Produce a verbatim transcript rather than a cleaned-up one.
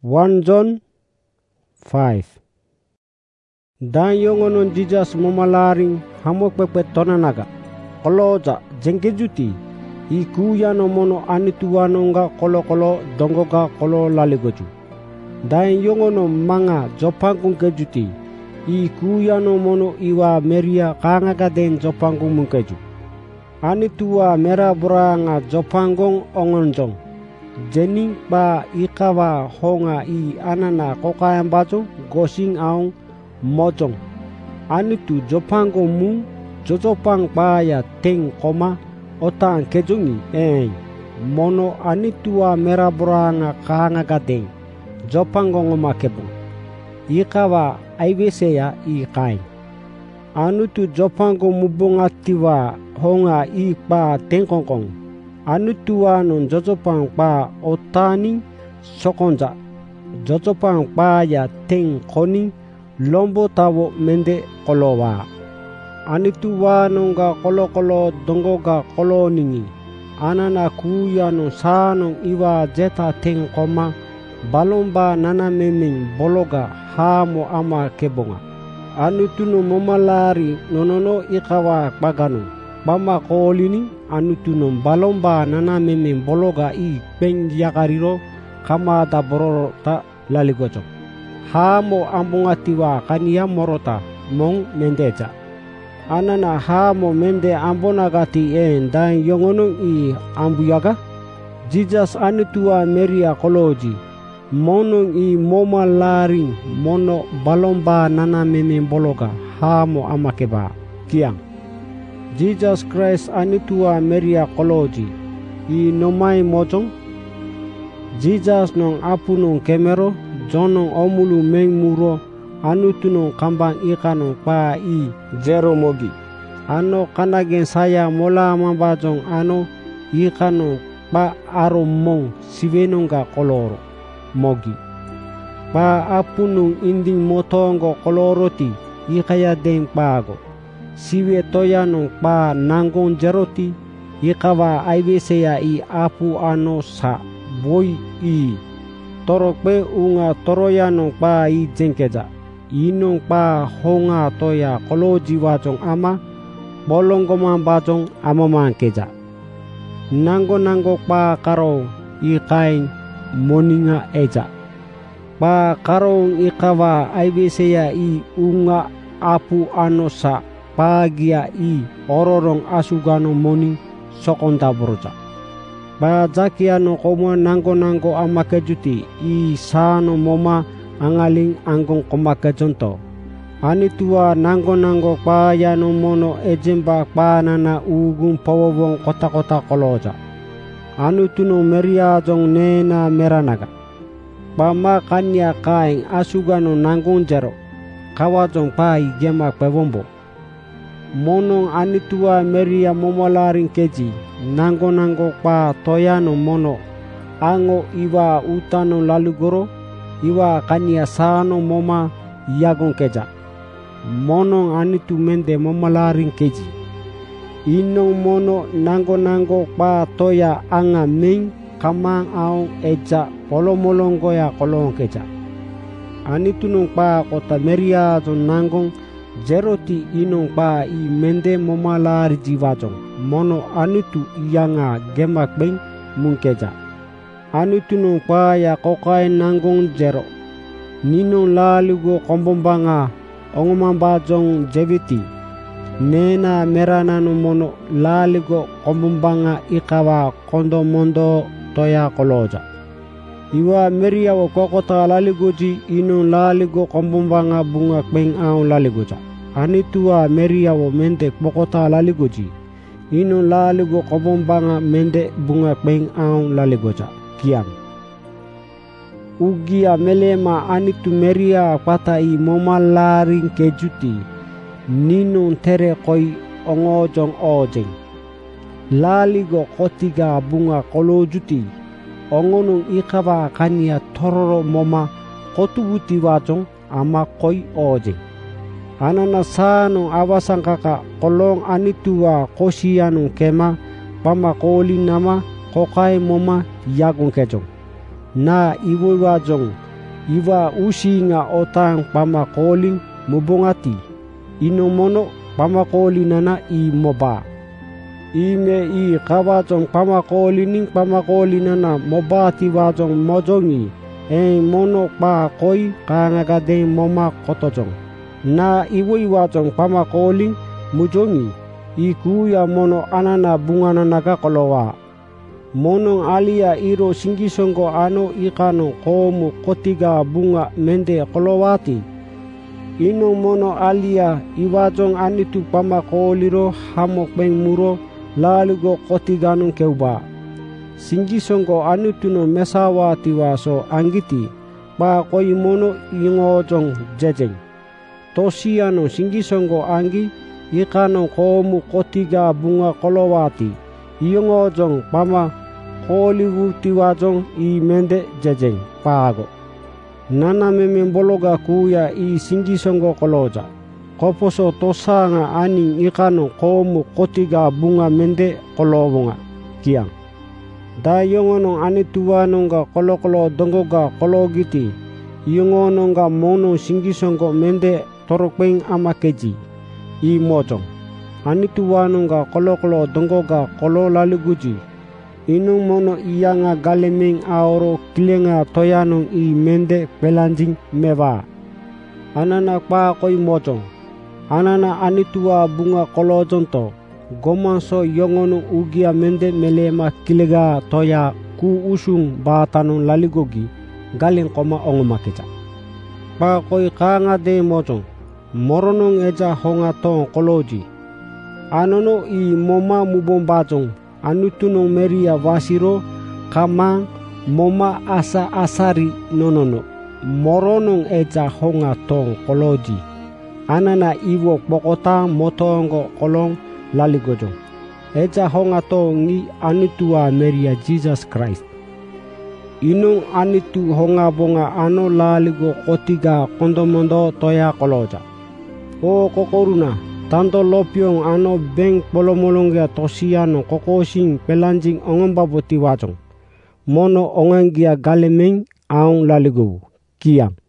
First John five. Dan yongonon Jesus momalaring hamok pepe tonanaga koloja jengkejuti ikuyano mono anituwanonga kolo kolo dongoga kolo laligoju. Dan yongono manga jopangkung kejuti ikuyano mono iwa meria kangaga den jopangkung mungkeju. Anituwa mera buranga jopangong ongonjong jening ba ikawa honga i anana kokayang bajo gosing aong mojong. Anitu jopangong mu jojopang baya teng koma otang kejongi eh mono anituwa mera buranga kangaga den jopangong omakebong ikawa aiweseya i kain. Anutu jopangong mubongatiwa honga i pa tengkongkong anutua non jojopang pa otani sokonja jojopang pa ya teng koni lombo tawo mende kolowa anutua nonga kolo kolo dongoga kolo ningi anana kuya no sano iwa jeta teng koma balomba nana memeng bologa hamo ama kebonga anutu no momalari nonono ikawa pagano bama kolini anutunom balomba nana memeng bologa i peng yakariro kama da bororo ta laligojo hamo ambongatiwa kania morota mong mendeja anana hamo mende ambonagati en dan yongono i ambuyaga Jesus anutua meria koloji mono i moma laring mono balomba nana memeng bologa hamo amakeba kiang Jesus Christ anitua meria koloji i nomai mojong Jesus nong apu nong kemero jonong omulu meng muro anutu nong kambang ikanong pa i zero mogi ano kanagen saya mola mambajong ano ikanong pa aro mong sivenongga koloro mogi pa apu nong inding motongo koloroti ikaya deng pago siwe toya nong pa nangong jeroti ikawa aiweseya i apu ano sa boy i torokpe unga toroya nong pa i jengkeja inong pa honga toya koloji wajong ama bolonggomang bajong amamang keja nango nango pa karo i kain moninga eja pa karong ikawa aiweseya i unga apu ano sa pagia i ororong asugano moni sokonda broja ba jakiano komo nango nango amakejuti i sano moma angaling anggong komakejonto anitua nango nango pa yano mono ejemba pa nana ugum pawobong kota kota koloja anutuno meria jong nena meranaga ba makanya kaing asugano nangon jero kawajong pa i gema pewombo monong anitua meria momolaring keji nango nango pa toyano mono ango iwa utano lalugoro iwa kania sano moma yagon keja monong anitu mende momolaring keji inong mono nango nango pa toya anga ming kamang aong eja polomolongo ya kolong keja anitu nong pa kota meria jon nangong jeroti inong pa i mende momalari jiwajong mono anutu yanga gemak beng mungkeja anutu nong pa ya kokai nangong jero ninong lalugo kombombanga ongomambajong jeviti nena merana no mono lalugo kombombanga ikawa kondo mondo toya koloja iwa meria wo kokota laligoji inong laligo kombombanga bunga beng aong laligoja anitua meria wo mende kokota laligoji inong laligo kombombanga mende bunga beng aong laligoja kiam ugia melema anitu meria pata i momalaring kejuti ninong tere koi ongojong ojeng laligo kotiga bunga kolojuti ongonong ikawa kania tororo moma kotubuti wajong ama koi oje anana sano awasang kaka kolong anitua kosianong kema pama koli nama kokai moma yagung kejong na iwo wajong iwa usinga otang pamakoling mubongati inomono pamakolinana i moba. Ime i kawajong pamakolining pamakolinana mobati wajong mojongi e mono pa koi kangagade moma kotojong. Na iwoi wajong pamakoling mujongi i kuya mono anana bungananaga kolowa. Monong alia iro singisongo ano ikano komu kotiga bunga mende kolowati. Ino mono alia iwajong anitu pamakoliro hamok beng muro lalugo kotiganong keuba. Singisongo anutuno mesawa tiwaso anggiti pa koi mono ingojong jejeng. Tosiano singisongo anggi ikano komu kotiga bunga kolowati. Ingojong pama koligu tiwajong i mende jejeng pago. Nana memembologa kuya i singisongo koloja. Koposo tosanga aning ikano komu kotiga bunga mende kolobonga kiang. Da yongonong anituwanonga kolokolo dongoga kologiti. Yongononga mono singisongo mende torokpeng amakeji i mojong. Anituwanonga kolokolo dongoga kolo laliguji. Inung mono iyanga galemeng aoro kilenga toyanong i mende pelanjing mewa. Anana pa koi mojong. Anana anitua bunga kolojonto. Gomanso yongonong ugia mende melema kilega toya ku usung batanong laligogi galeng koma ongomakeja. Pa koi kanga de mojong. Moronong eja honga tong koloji. Anono i moma mubombajong. Anutunong meria wasiro kamang moma asa asari nonono. Moronong eja honga tong koloji. Anana iwo pokota motongo kolong laligojong. Eja honga tong ni anutua meria Jesus Christ. Inong anitu honga bonga ano laligo kotiga kondomondo toya koloja. O kokoruna. Tanto lopiong ano beng polomolongga tosiano kokosing pelanjing ongombaboti wajong. Mono ongangia galemeng aong laligo. Kiang.